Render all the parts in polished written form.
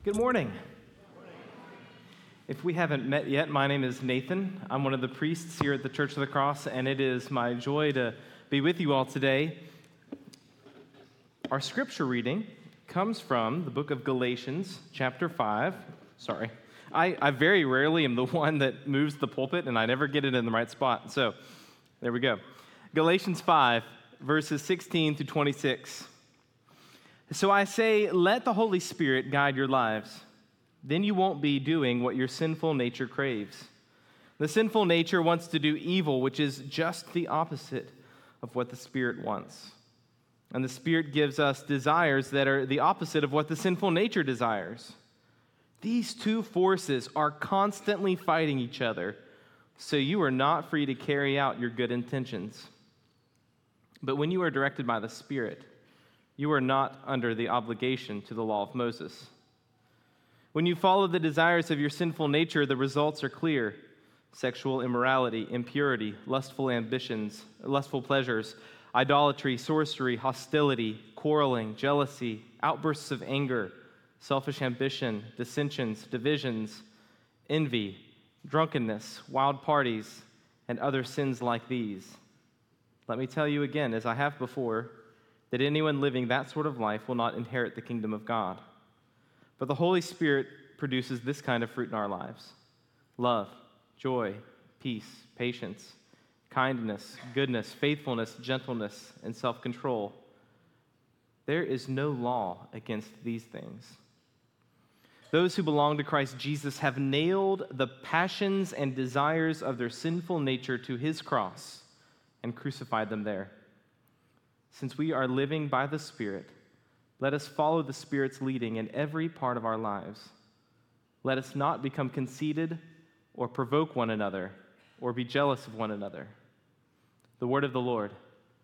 Good morning. If we haven't met yet, my name is Nathan. I'm one of the priests here at the Church of the Cross, and it is my joy to be with you all today. Our scripture reading comes from the book of Galatians, chapter 5. Sorry. I very rarely am the one that moves the pulpit, and I never get it in the right spot. So, there we go. Galatians 5, verses 16 to 26. So I say, let the Holy Spirit guide your lives. Then you won't be doing what your sinful nature craves. The sinful nature wants to do evil, which is just the opposite of what the Spirit wants. And the Spirit gives us desires that are the opposite of what the sinful nature desires. These two forces are constantly fighting each other, so you are not free to carry out your good intentions. But when you are directed by the Spirit, you are not under the obligation to the law of Moses. When you follow the desires of your sinful nature, the results are clear: sexual immorality, impurity, lustful ambitions, lustful pleasures, idolatry, sorcery, hostility, quarreling, jealousy, outbursts of anger, selfish ambition, dissensions, divisions, envy, drunkenness, wild parties, and other sins like these. Let me tell you again, as I have before, that anyone living that sort of life will not inherit the kingdom of God. But the Holy Spirit produces this kind of fruit in our lives: love, joy, peace, patience, kindness, goodness, faithfulness, gentleness, and self-control. There is no law against these things. Those who belong to Christ Jesus have nailed the passions and desires of their sinful nature to his cross and crucified them there. Since we are living by the Spirit, let us follow the Spirit's leading in every part of our lives. Let us not become conceited or provoke one another or be jealous of one another. The word of the Lord.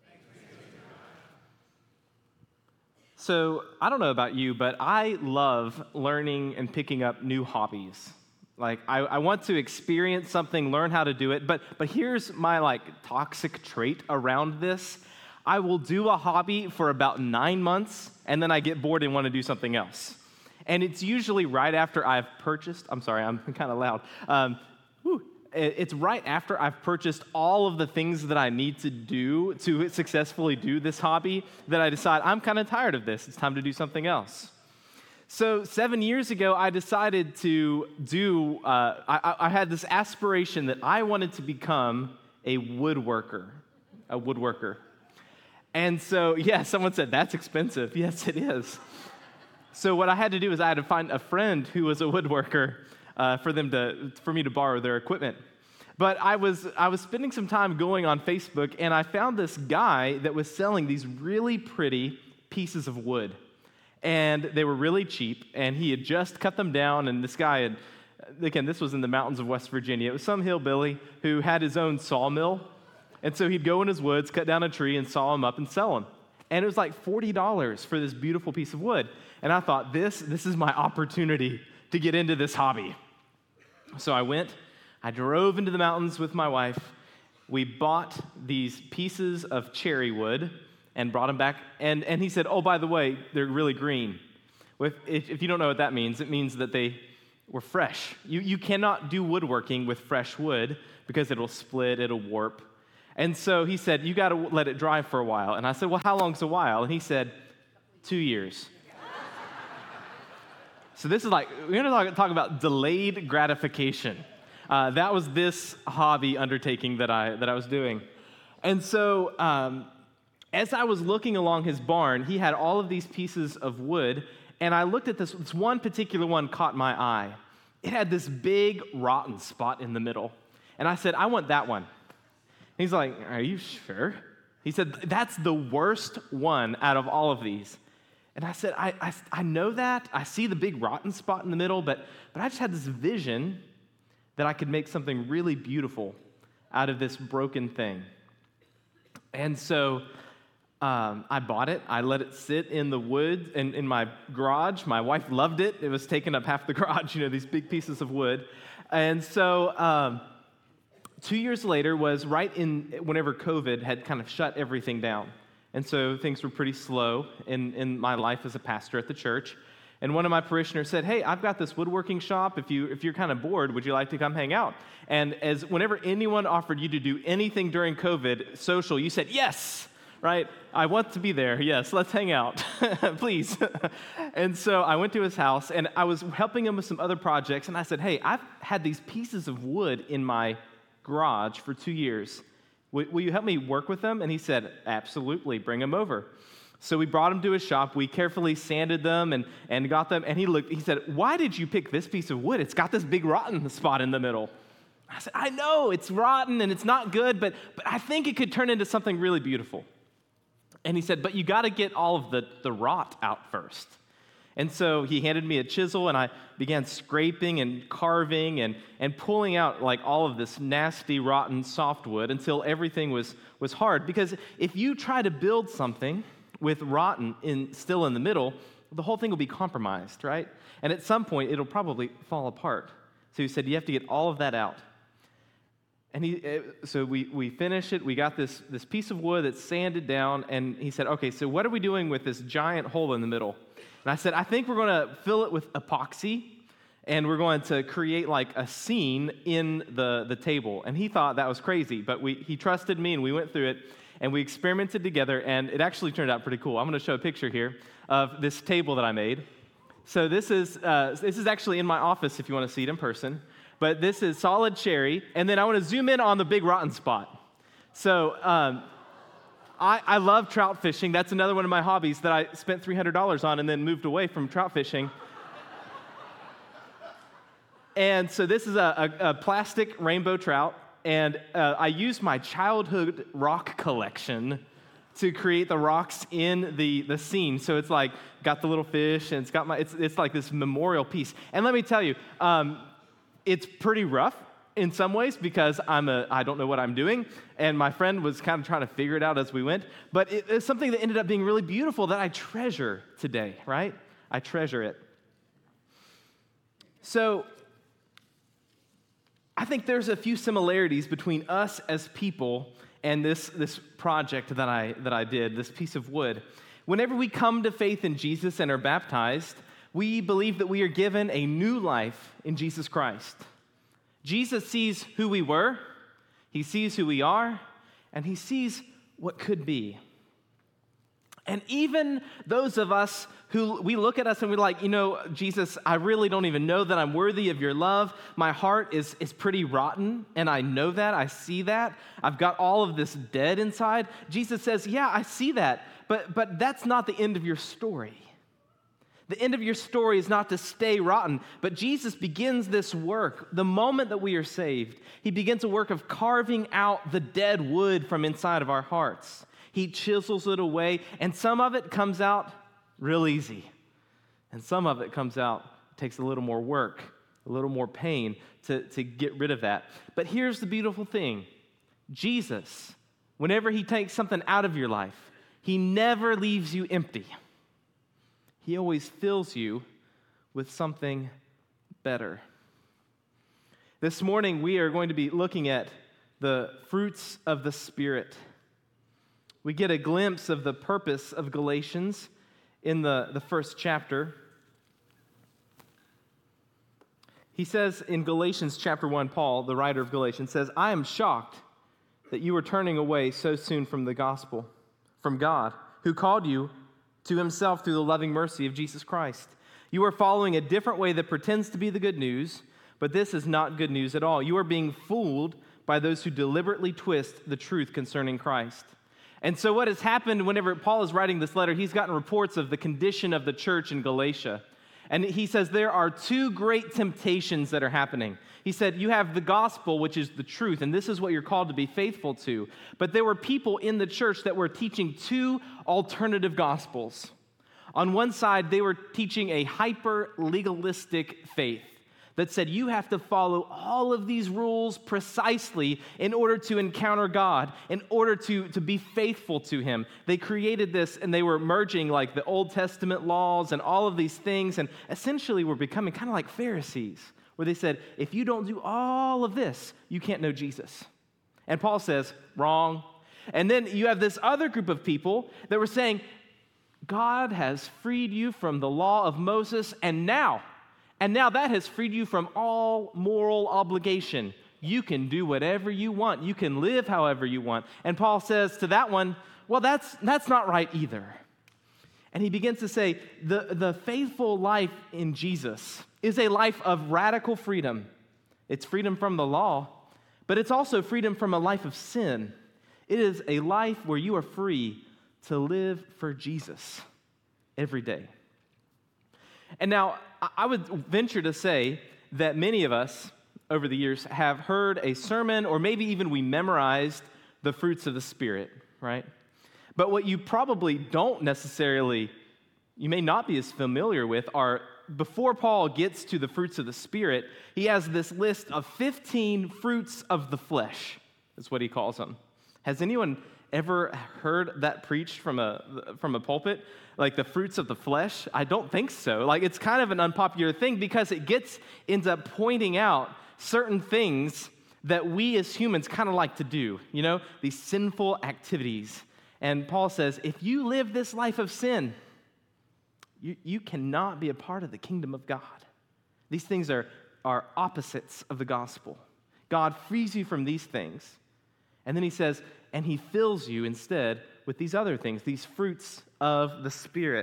So, I don't know about you, but I love learning and picking up new hobbies. Like, I want to experience something, learn how to do it, but here's my, toxic trait around this. I will do a hobby for about 9 months, and then I get bored and want to do something else. And it's usually right after I've purchased, I'm sorry, I'm kind of loud. It's right after I've purchased all of the things that I need to do to successfully do this hobby that I decide I'm kind of tired of this. It's time to do something else. So 7 years ago, I decided to I had this aspiration that I wanted to become a woodworker. And so, yeah, someone said, that's expensive. Yes, it is. So what I had to do is I had to find a friend who was a woodworker for me to borrow their equipment. But I was spending some time going on Facebook, and I found this guy that was selling these really pretty pieces of wood. And they were really cheap, and he had just cut them down, and this guy had, again, this was in the mountains of West Virginia. It was some hillbilly who had his own sawmill. And so he'd go in his woods, cut down a tree, and saw them up and sell them. And it was like $40 for this beautiful piece of wood. And I thought, this is my opportunity to get into this hobby. So I drove into the mountains with my wife. We bought these pieces of cherry wood and brought them back. And he said, oh, by the way, they're really green. If you don't know what that means, it means that they were fresh. You cannot do woodworking with fresh wood because it'll split, it'll warp. And so he said, you got to let it dry for a while. And I said, well, how long's a while? And he said, 2 years. So this is we're going to talk about delayed gratification. That was this hobby undertaking that I was doing. And so as I was looking along his barn, he had all of these pieces of wood, and I looked at this one particular one caught my eye. It had this big rotten spot in the middle. And I said, I want that one. He's like, are you sure? He said, that's the worst one out of all of these. And I said, I know that. I see the big rotten spot in the middle, but I just had this vision that I could make something really beautiful out of this broken thing. And so I bought it. I let it sit in the wood in my garage. My wife loved it. It was taking up half the garage, these big pieces of wood. And so 2 years later was right in whenever COVID had kind of shut everything down. And so things were pretty slow in my life as a pastor at the church. And one of my parishioners said, hey, I've got this woodworking shop. If you're kind of bored, would you like to come hang out? And whenever anyone offered you to do anything during COVID, social, you said, yes, right? I want to be there. Yes, let's hang out, please. And so I went to his house, and I was helping him with some other projects, and I said, hey, I've had these pieces of wood in my garage for 2 years. Will you help me work with them? And he said, absolutely, bring them over. So we brought him to his shop. We carefully sanded them and got them. And he said, why did you pick this piece of wood? It's got this big rotten spot in the middle. I said, I know, it's rotten and it's not good, but I think it could turn into something really beautiful. And he said, but you got to get all of the rot out first. And so he handed me a chisel, and I began scraping and carving and pulling out like all of this nasty, rotten softwood until everything was hard. Because if you try to build something with rotten still in the middle, the whole thing will be compromised, right? And at some point, it'll probably fall apart. So he said, you have to get all of that out. And so we finished it. We got this piece of wood that's sanded down, and he said, okay, so what are we doing with this giant hole in the middle? And I said, I think we're going to fill it with epoxy, and we're going to create like a scene in the table. And he thought that was crazy, but he trusted me, and we went through it. And we experimented together, and it actually turned out pretty cool. I'm going to show a picture here of this table that I made. So this is actually in my office if you want to see it in person. But this is solid cherry, and then I want to zoom in on the big rotten spot. So I love trout fishing. That's another one of my hobbies that I spent $300 on and then moved away from trout fishing. And so this is a plastic rainbow trout. And I used my childhood rock collection to create the rocks in the scene. So it's like got the little fish, and it's like this memorial piece. And let me tell you, it's pretty rough in some ways because I don't know what I'm doing, and my friend was kind of trying to figure it out as we went. But it's something that ended up being really beautiful that I treasure today, right? I treasure it. So I think there's a few similarities between us as people and this project that I did, this piece of wood. Whenever we come to faith in Jesus and are baptized, we believe that we are given a new life in Jesus Christ. Jesus sees who we were, he sees who we are, and he sees what could be. And even those of us who we look at us and we're like, Jesus, I really don't even know that I'm worthy of your love. My heart is pretty rotten, and I know that. I see that. I've got all of this dead inside. Jesus says, yeah, I see that, but that's not the end of your story. The end of your story is not to stay rotten, but Jesus begins this work. The moment that we are saved, he begins a work of carving out the dead wood from inside of our hearts. He chisels it away, and some of it comes out real easy. And some of it comes out, takes a little more work, a little more pain to get rid of that. But here's the beautiful thing. Jesus, whenever he takes something out of your life, he never leaves you empty. He always fills you with something better. This morning, we are going to be looking at the fruits of the Spirit. We get a glimpse of the purpose of Galatians in the first chapter. He says in Galatians chapter 1, Paul, the writer of Galatians, says, I am shocked that you are turning away so soon from the gospel, from God, who called you to himself through the loving mercy of Jesus Christ. You are following a different way that pretends to be the good news, but this is not good news at all. You are being fooled by those who deliberately twist the truth concerning Christ. And so what has happened whenever Paul is writing this letter, he's gotten reports of the condition of the church in Galatia. And he says there are two great temptations that are happening. He said, you have the gospel, which is the truth, and this is what you're called to be faithful to. But there were people in the church that were teaching two alternative gospels. On one side, they were teaching a hyper-legalistic faith that said you have to follow all of these rules precisely in order to encounter God, in order to be faithful to him. They created this, and they were merging like the Old Testament laws and all of these things, and essentially were becoming kind of like Pharisees, where they said, if you don't do all of this, you can't know Jesus. And Paul says, wrong. And then you have this other group of people that were saying, God has freed you from the law of Moses, and now that has freed you from all moral obligation. You can do whatever you want. You can live however you want. And Paul says to that one, well, that's not right either. And he begins to say, the faithful life in Jesus is a life of radical freedom. It's freedom from the law, but it's also freedom from a life of sin. It is a life where you are free to live for Jesus every day. And now, I would venture to say that many of us over the years have heard a sermon, or maybe even we memorized the fruits of the Spirit, right? But what you probably don't necessarily, you may not be as familiar with, are before Paul gets to the fruits of the Spirit, he has this list of 15 fruits of the flesh, is what he calls them. Has anyone ever heard that preached from a pulpit? Like the fruits of the flesh? I don't think so. Like it's kind of an unpopular thing because it ends up pointing out certain things that we as humans kind of like to do, these sinful activities. And Paul says, if you live this life of sin, you cannot be a part of the kingdom of God. These things are opposites of the gospel. God frees you from these things. And then he says, and he fills you instead with these other things, these fruits of the Spirit.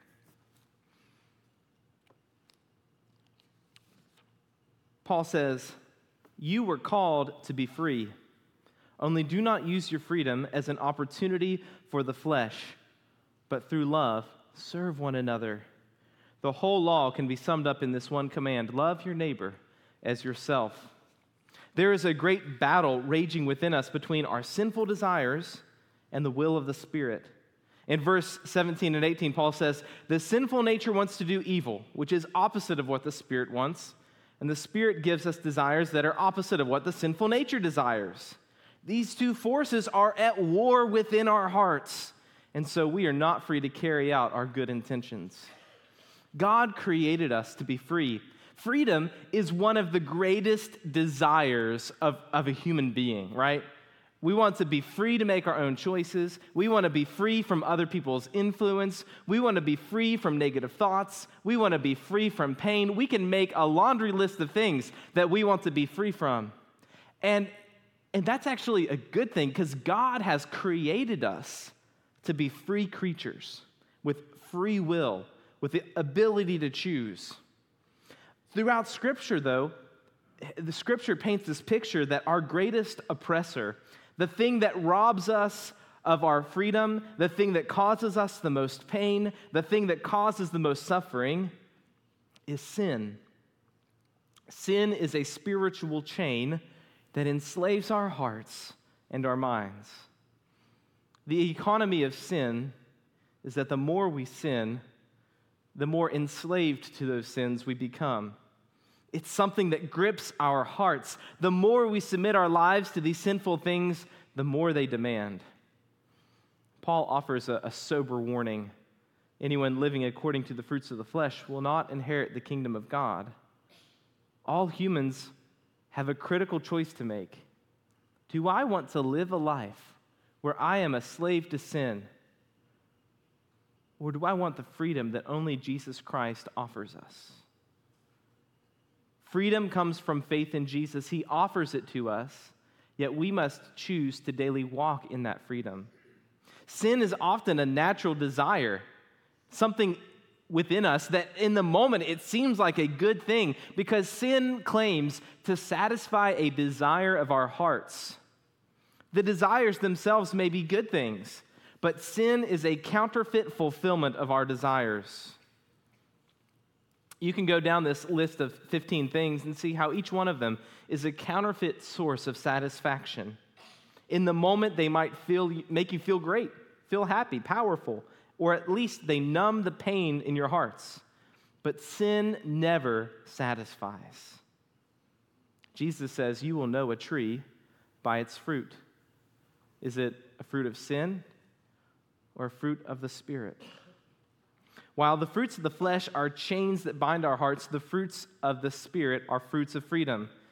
Paul says, you were called to be free. Only do not use your freedom as an opportunity for the flesh, but through love, serve one another. The whole law can be summed up in this one command: love your neighbor as yourself. There is a great battle raging within us between our sinful desires and the will of the Spirit. In verse 17 and 18, Paul says, the sinful nature wants to do evil, which is opposite of what the Spirit wants, and the Spirit gives us desires that are opposite of what the sinful nature desires. These two forces are at war within our hearts, and so we are not free to carry out our good intentions. God created us to be free. Freedom is one of the greatest desires of a human being, right? We want to be free to make our own choices. We want to be free from other people's influence. We want to be free from negative thoughts. We want to be free from pain. We can make a laundry list of things that we want to be free from. And that's actually a good thing because God has created us to be free creatures with free will, with the ability to choose. Throughout Scripture, though, the Scripture paints this picture that our greatest oppressor, the thing that robs us of our freedom, the thing that causes us the most pain, the thing that causes the most suffering, is sin. Sin is a spiritual chain that enslaves our hearts and our minds. The economy of sin is that the more we sin, the more enslaved to those sins we become. It's something that grips our hearts. The more we submit our lives to these sinful things, the more they demand. Paul offers a sober warning. Anyone living according to the fruits of the flesh will not inherit the kingdom of God. All humans have a critical choice to make. Do I want to live a life where I am a slave to sin? Or do I want the freedom that only Jesus Christ offers us? Freedom comes from faith in Jesus. He offers it to us, yet we must choose to daily walk in that freedom. Sin is often a natural desire, something within us that in the moment it seems like a good thing because sin claims to satisfy a desire of our hearts. The desires themselves may be good things, but sin is a counterfeit fulfillment of our desires. You can go down this list of 15 things and see how each one of them is a counterfeit source of satisfaction. In the moment, they might make you feel great, feel happy, powerful, or at least they numb the pain in your hearts. But sin never satisfies. Jesus says, you will know a tree by its fruit. Is it a fruit of sin or a fruit of the Spirit? While the fruits of the flesh are chains that bind our hearts, the fruits of the Spirit are fruits of freedom.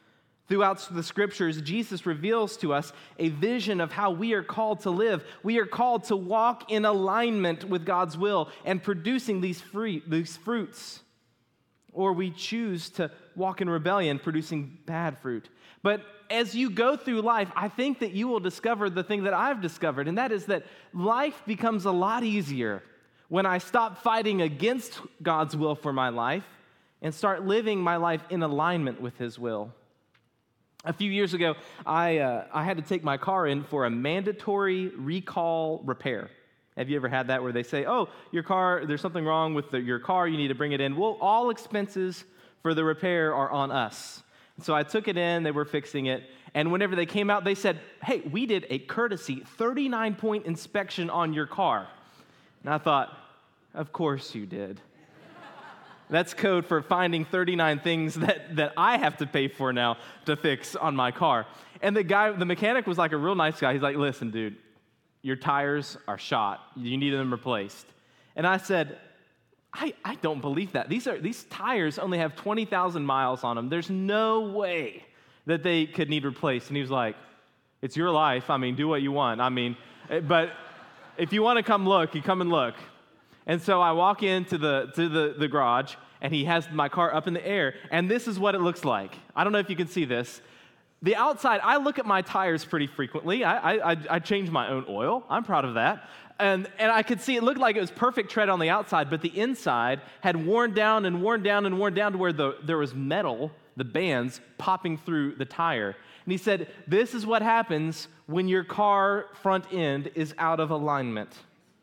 Throughout the scriptures, Jesus reveals to us a vision of how we are called to live. We are called to walk in alignment with God's will and producing these fruits. Or we choose to walk in rebellion, producing bad fruit. But as you go through life, I think that you will discover the thing that I've discovered, and that is that life becomes a lot easier when I stop fighting against God's will for my life and start living my life in alignment with His will. A few years ago, I had to take my car in for a mandatory recall repair. Have you ever had that where they say, oh, your car, there's something wrong with your car, you need to bring it in? Well, all expenses for the repair are on us. So I took it in, they were fixing it, and whenever they came out, they said, hey, we did a courtesy 39-point inspection on your car. And I thought, of course you did. That's code for finding 39 things that I have to pay for now to fix on my car. And the mechanic was like a real nice guy. He's like, listen, dude, your tires are shot. You need them replaced. And I said, I don't believe that. These tires only have 20,000 miles on them. There's no way that they could need replaced. And he was like, it's your life. I mean, do what you want. I mean, but if you want to come look, you come and look. And so I walk into the garage, and he has my car up in the air, and this is what it looks like. I don't know if you can see this. The outside, I look at my tires pretty frequently. I change my own oil. I'm proud of that. And I could see it looked like it was perfect tread on the outside, but the inside had worn down and worn down and worn down to where there was metal, the bands, popping through the tire. And he said, this is what happens when your car front end is out of alignment.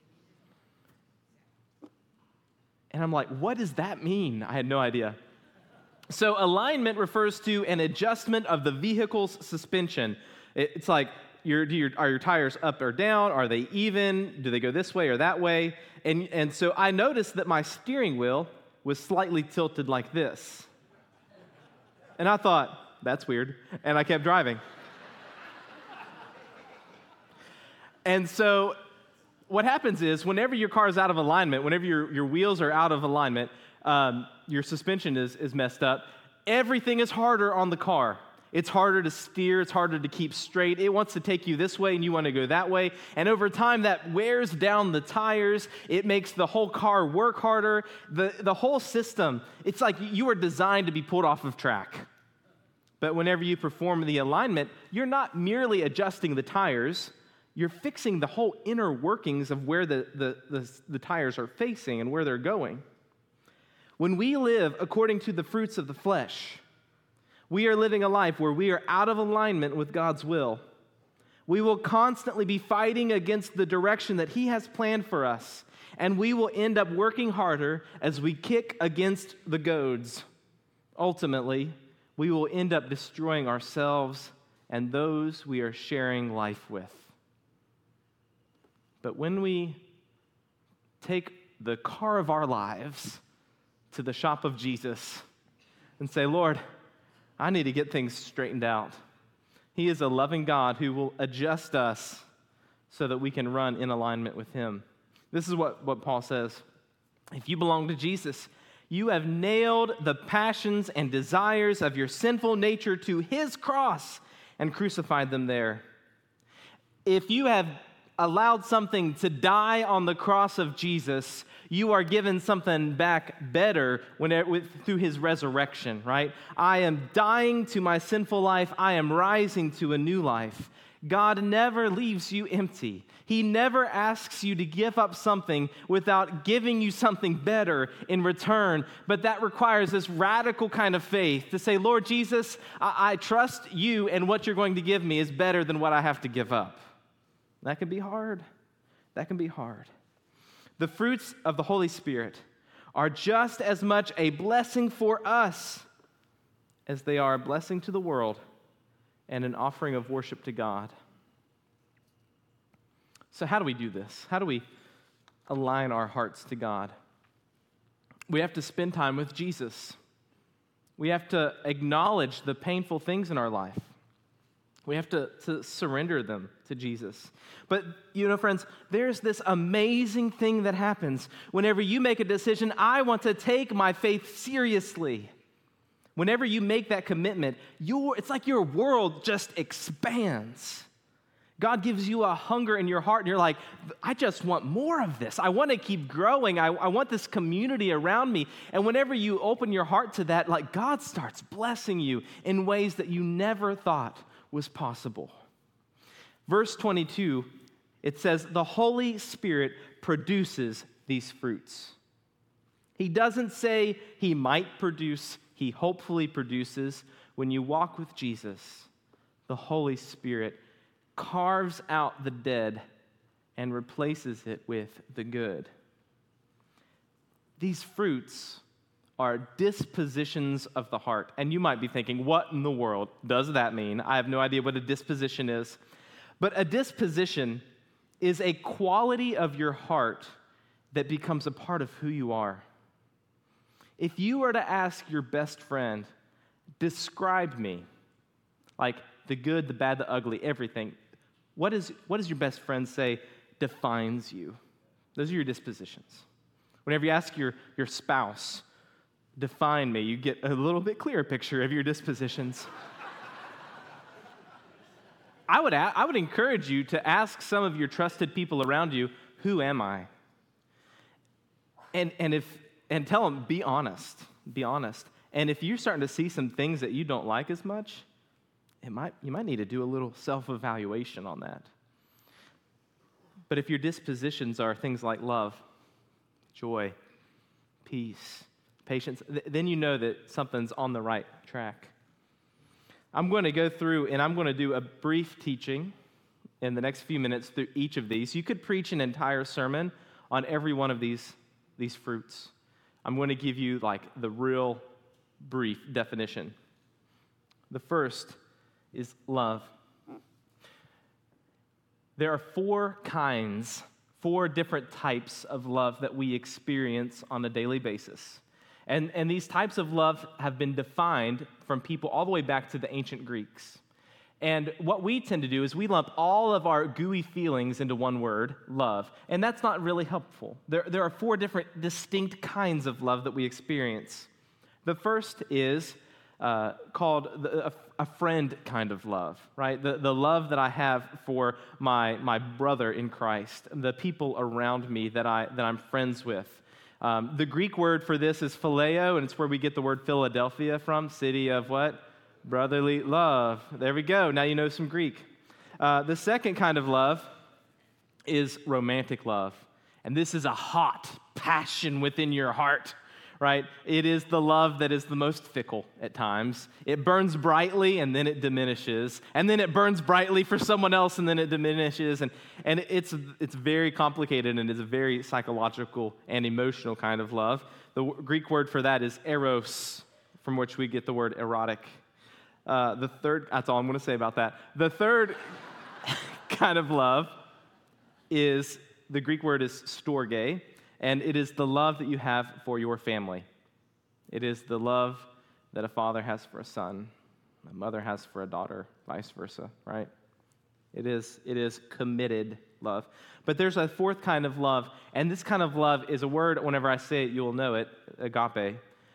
And I'm like, what does that mean? I had no idea. So alignment refers to an adjustment of the vehicle's suspension. It's like, are your tires up or down? Are they even? Do they go this way or that way? And so I noticed that my steering wheel was slightly tilted like this. And I thought, that's weird. And I kept driving. And so what happens is, whenever your car is out of alignment, whenever your wheels are out of alignment, your suspension is messed up, everything is harder on the car. It's harder to steer, it's harder to keep straight. It wants to take you this way and you want to go that way. And over time, that wears down the tires. It makes the whole car work harder. The whole system, it's like you are designed to be pulled off of track. But whenever you perform the alignment, you're not merely adjusting the tires, you're fixing the whole inner workings of where the tires are facing and where they're going. When we live according to the fruits of the flesh, we are living a life where we are out of alignment with God's will. We will constantly be fighting against the direction that He has planned for us, and we will end up working harder as we kick against the goads. Ultimately, we will end up destroying ourselves and those we are sharing life with. But when we take the car of our lives to the shop of Jesus and say, Lord, I need to get things straightened out. He is a loving God who will adjust us so that we can run in alignment with Him. This is what Paul says. If you belong to Jesus, you have nailed the passions and desires of your sinful nature to His cross and crucified them there. If you have allowed something to die on the cross of Jesus, you are given something back better through His resurrection, right? I am dying to my sinful life. I am rising to a new life. God never leaves you empty. He never asks you to give up something without giving you something better in return. But that requires this radical kind of faith to say, Lord Jesus, I trust you, and what you're going to give me is better than what I have to give up. That can be hard. That can be hard. The fruits of the Holy Spirit are just as much a blessing for us as they are a blessing to the world and an offering of worship to God. So how do we do this? How do we align our hearts to God? We have to spend time with Jesus. We have to acknowledge the painful things in our life. We have to surrender them to Jesus. But, friends, there's this amazing thing that happens whenever you make a decision, I want to take my faith seriously. Whenever you make that commitment, it's like your world just expands. God gives you a hunger in your heart, and you're like, I just want more of this. I want to keep growing. I want this community around me. And whenever you open your heart to that, like God starts blessing you in ways that you never thought was possible. Verse 22, it says, the Holy Spirit produces these fruits. He doesn't say he might produce, he hopefully produces. When you walk with Jesus, the Holy Spirit carves out the dead and replaces it with the good. These fruits are dispositions of the heart. And you might be thinking, what in the world does that mean? I have no idea what a disposition is. But a disposition is a quality of your heart that becomes a part of who you are. If you were to ask your best friend, describe me, like the good, the bad, the ugly, everything, what does your best friend say defines you? Those are your dispositions. Whenever you ask your spouse, define me, you get a little bit clearer picture of your dispositions. I would encourage you to ask some of your trusted people around you, who am I? And tell them, be honest. Be honest. And if you're starting to see some things that you don't like as much, you might need to do a little self-evaluation on that. But if your dispositions are things like love, joy, peace, patience, then you know that something's on the right track. I'm going to go through and I'm going to do a brief teaching in the next few minutes through each of these. You could preach an entire sermon on every one of these fruits. I'm going to give you like the real brief definition. The first is love. There are four different types of love that we experience on a daily basis. And these types of love have been defined from people all the way back to the ancient Greeks. And what we tend to do is we lump all of our gooey feelings into one word, love. And that's not really helpful. There are four different distinct kinds of love that we experience. The first is called a friend kind of love, right? The love that I have for my brother in Christ, the people around me that I'm friends with. The Greek word for this is phileo, and it's where we get the word Philadelphia from, city of what? Brotherly love. There we go. Now you know some Greek. The second kind of love is romantic love. And this is a hot passion within your heart, right? It is the love that is the most fickle at times. It burns brightly and then it diminishes. And then it burns brightly for someone else and then it diminishes. And it's very complicated and it's a very psychological and emotional kind of love. The Greek word for that is eros, from which we get the word erotic. That's all I'm going to say about that. The third kind of love is, the Greek word is storge, and it is the love that you have for your family. It is the love that a father has for a son, a mother has for a daughter, vice versa, right? It is committed love. But there's a fourth kind of love, and this kind of love is a word, whenever I say it, you'll know it, agape.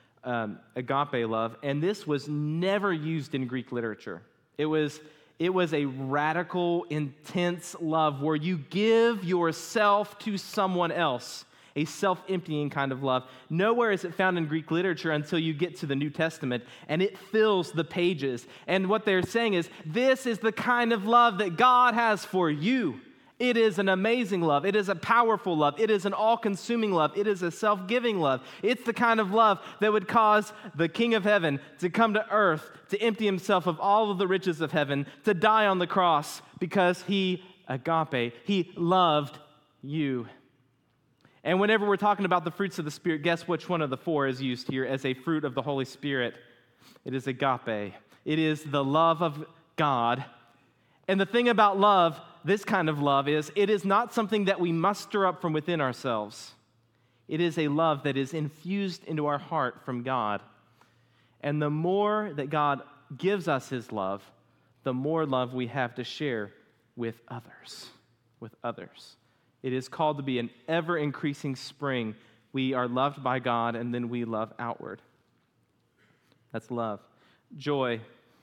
Agape love, and this was never used in Greek literature. It was a radical, intense love where you give yourself to someone else, a self-emptying kind of love. Nowhere is it found in Greek literature until you get to the New Testament, and it fills the pages. And what they're saying is, this is the kind of love that God has for you. It is an amazing love. It is a powerful love. It is an all-consuming love. It is a self-giving love. It's the kind of love that would cause the King of Heaven to come to earth, to empty himself of all of the riches of heaven, to die on the cross because he loved you. And whenever we're talking about the fruits of the Spirit, guess which one of the four is used here as a fruit of the Holy Spirit? It is agape. It is the love of God. And the thing about love, this kind of love, is it is not something that we muster up from within ourselves. It is a love that is infused into our heart from God. And the more that God gives us his love, the more love we have to share with others. It is called to be an ever-increasing spring. We are loved by God, and then we love outward. That's love. Joy.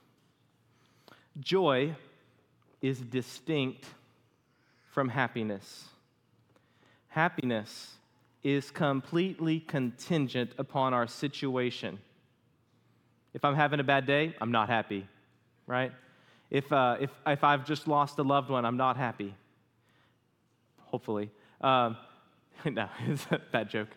Joy is distinct from happiness. Happiness is completely contingent upon our situation. If I'm having a bad day, I'm not happy, right? If I've just lost a loved one, I'm not happy. Hopefully. No, it's a bad joke.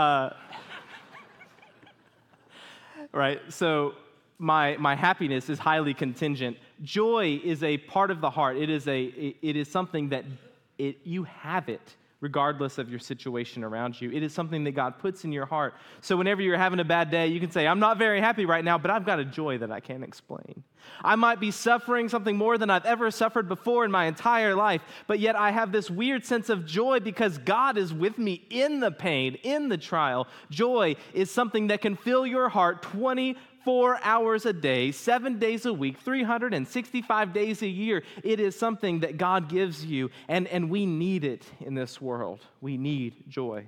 Right? So my happiness is highly contingent. Joy is a part of the heart. It is something that you have it regardless of your situation around you. It is something that God puts in your heart. So whenever you're having a bad day, you can say, I'm not very happy right now, but I've got a joy that I can't explain. I might be suffering something more than I've ever suffered before in my entire life, but yet I have this weird sense of joy because God is with me in the pain, in the trial. Joy is something that can fill your heart 24 hours a day, 7 days a week, 365 days a year. It is something that God gives you, and we need it in this world. We need joy.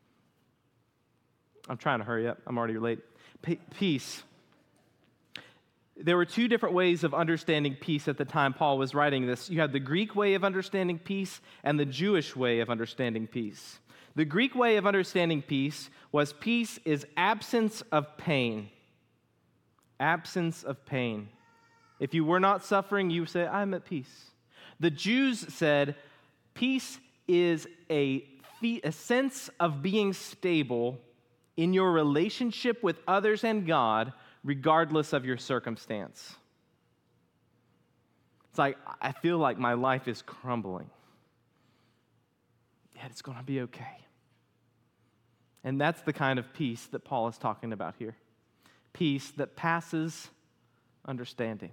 I'm trying to hurry up. I'm already late. Peace. There were two different ways of understanding peace at the time Paul was writing this. You had the Greek way of understanding peace and the Jewish way of understanding peace. The Greek way of understanding peace was peace is absence of pain. Absence of pain. If you were not suffering, you say, I'm at peace. The Jews said, peace is a sense of being stable in your relationship with others and God, regardless of your circumstance. It's like, I feel like my life is crumbling. Yet it's going to be okay. And that's the kind of peace that Paul is talking about here. Peace that passes understanding.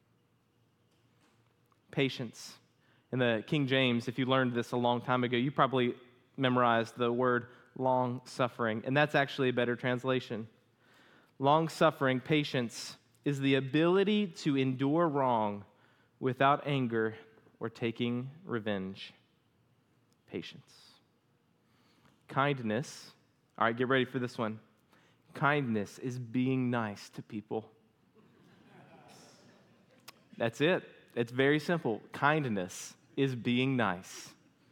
Patience. In the King James, if you learned this a long time ago, you probably memorized the word long-suffering, and that's actually a better translation. Long-suffering, patience, is the ability to endure wrong without anger or taking revenge. Patience. Kindness. All right, get ready for this one. Kindness is being nice to people. That's it. It's very simple. Kindness is being nice.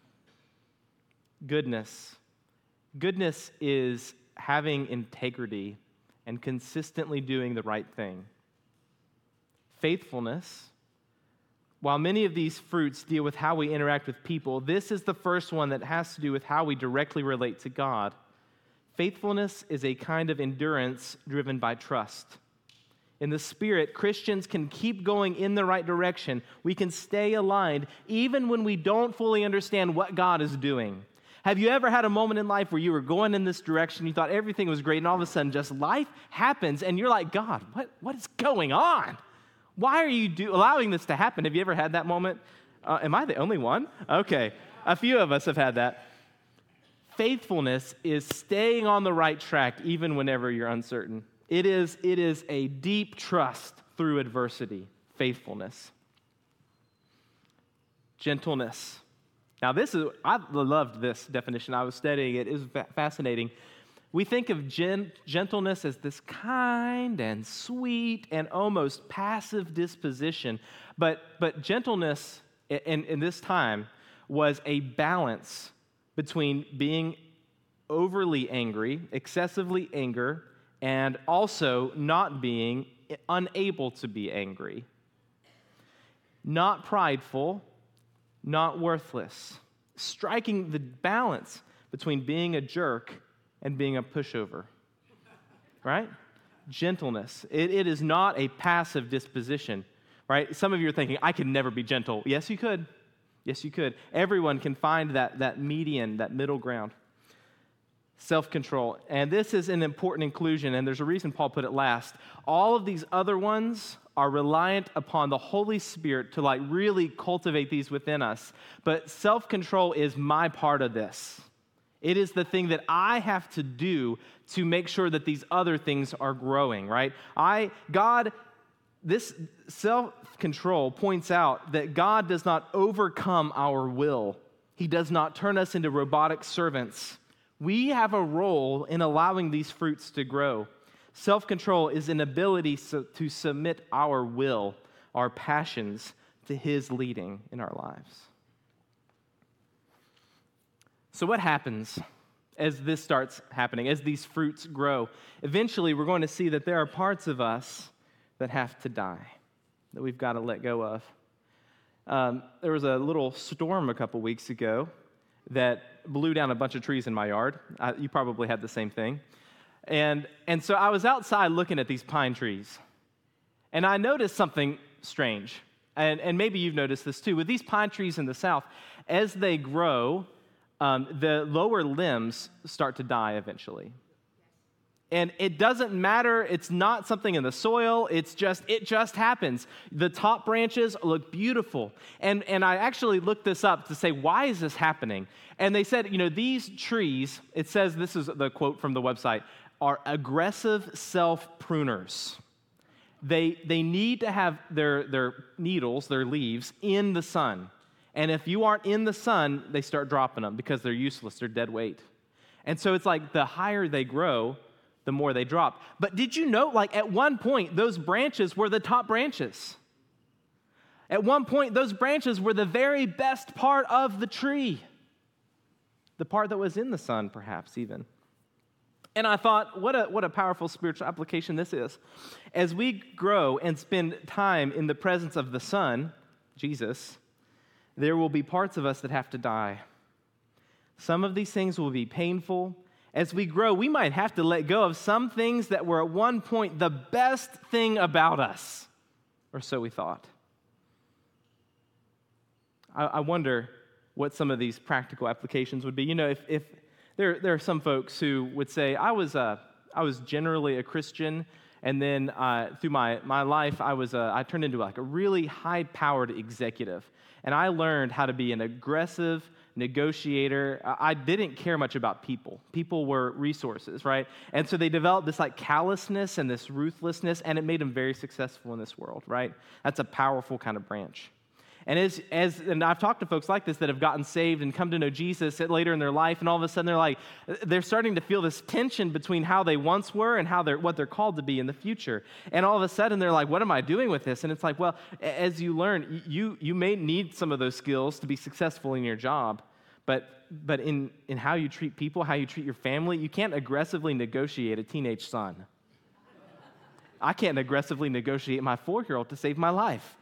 Goodness. Goodness is having integrity and consistently doing the right thing. Faithfulness. While many of these fruits deal with how we interact with people, this is the first one that has to do with how we directly relate to God. Faithfulness is a kind of endurance driven by trust. In the Spirit, Christians can keep going in the right direction. We can stay aligned even when we don't fully understand what God is doing. Have you ever had a moment in life where you were going in this direction, you thought everything was great, and all of a sudden just life happens, and you're like, God, what is going on? Why are you allowing this to happen? Have you ever had that moment? Am I the only one? Okay, a few of us have had that. Faithfulness is staying on the right track even whenever you're uncertain. It is a deep trust through adversity. Faithfulness. Gentleness. Now I loved this definition. I was studying it. It was fascinating. We think of gentleness as this kind and sweet and almost passive disposition. But gentleness in this time was a balance between being overly angry, excessively angry, and also not being unable to be angry. Not prideful, not worthless. Striking the balance between being a jerk and being a pushover. Right? Gentleness. It is not a passive disposition. Right? Some of you are thinking, I can never be gentle. Yes, you could. Yes, you could. Everyone can find that median, that middle ground. Self-control. And this is an important inclusion, and there's a reason Paul put it last. All of these other ones are reliant upon the Holy Spirit to really cultivate these within us. But self-control is my part of this. It is the thing that I have to do to make sure that these other things are growing, right? This self-control points out that God does not overcome our will. He does not turn us into robotic servants. We have a role in allowing these fruits to grow. Self-control is an ability to submit our will, our passions, to His leading in our lives. So what happens as this starts happening, as these fruits grow? Eventually, we're going to see that there are parts of us that have to die, that we've got to let go of. There was a little storm a couple weeks ago that blew down a bunch of trees in my yard. You probably had the same thing. And so I was outside looking at these pine trees, and I noticed something strange. And maybe you've noticed this too. With these pine trees in the South, as they grow, the lower limbs start to die eventually. And it doesn't matter, it's not something in the soil, it just happens. The top branches look beautiful. And I actually looked this up to say, why is this happening? And they said, these trees, it says, this is the quote from the website, are aggressive self-pruners. They need to have their needles, their leaves, in the sun. And if you aren't in the sun, they start dropping them because they're useless, they're dead weight. And so it's like the higher they grow, the more they drop. But did you know, at one point, those branches were the top branches? At one point, those branches were the very best part of the tree. The part that was in the sun, perhaps, even. And I thought, what a powerful spiritual application this is. As we grow and spend time in the presence of the Son, Jesus, there will be parts of us that have to die. Some of these things will be painful. As we grow, we might have to let go of some things that were at one point the best thing about us, or so we thought. I wonder what some of these practical applications would be. If there are some folks who would say, I was generally a Christian, and then through my life, I turned into a really high-powered executive, and I learned how to be an aggressive negotiator. I didn't care much about people. People were resources, right? And so they developed this callousness and this ruthlessness, and it made them very successful in this world, right? That's a powerful kind of branch. And and I've talked to folks like this that have gotten saved and come to know Jesus later in their life, and all of a sudden they're starting to feel this tension between how they once were and what they're called to be in the future. And all of a sudden they're like, what am I doing with this? And it's like, well, as you learn, you may need some of those skills to be successful in your job, but in how you treat people, how you treat your family, you can't aggressively negotiate a teenage son. I can't aggressively negotiate my 4-year-old to save my life.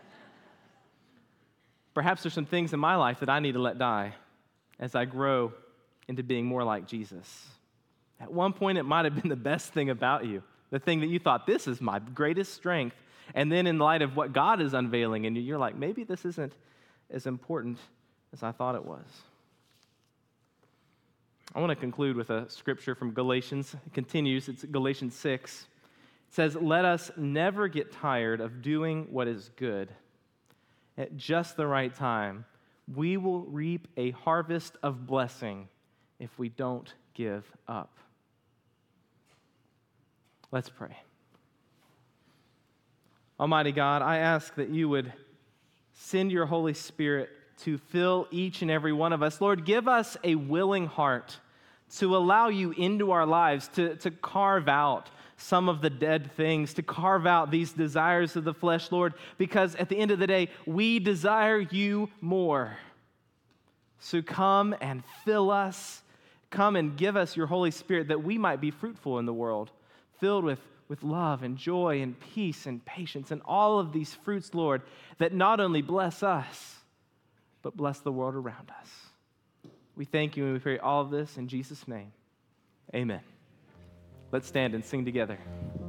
Perhaps there's some things in my life that I need to let die as I grow into being more like Jesus. At one point, it might have been the best thing about you, the thing that you thought, this is my greatest strength. And then in light of what God is unveiling in you, you're like, maybe this isn't as important as I thought it was. I want to conclude with a scripture from Galatians. It continues. It's Galatians 6. It says, let us never get tired of doing what is good. At just the right time, we will reap a harvest of blessing if we don't give up. Let's pray. Almighty God, I ask that you would send your Holy Spirit to fill each and every one of us. Lord, give us a willing heart to allow you into our lives, to carve out some of the dead things, to carve out these desires of the flesh, Lord, because at the end of the day, we desire you more. So come and fill us. Come and give us your Holy Spirit that we might be fruitful in the world, filled with love and joy and peace and patience and all of these fruits, Lord, that not only bless us, but bless the world around us. We thank you and we pray all of this in Jesus' name. Amen. Let's stand and sing together.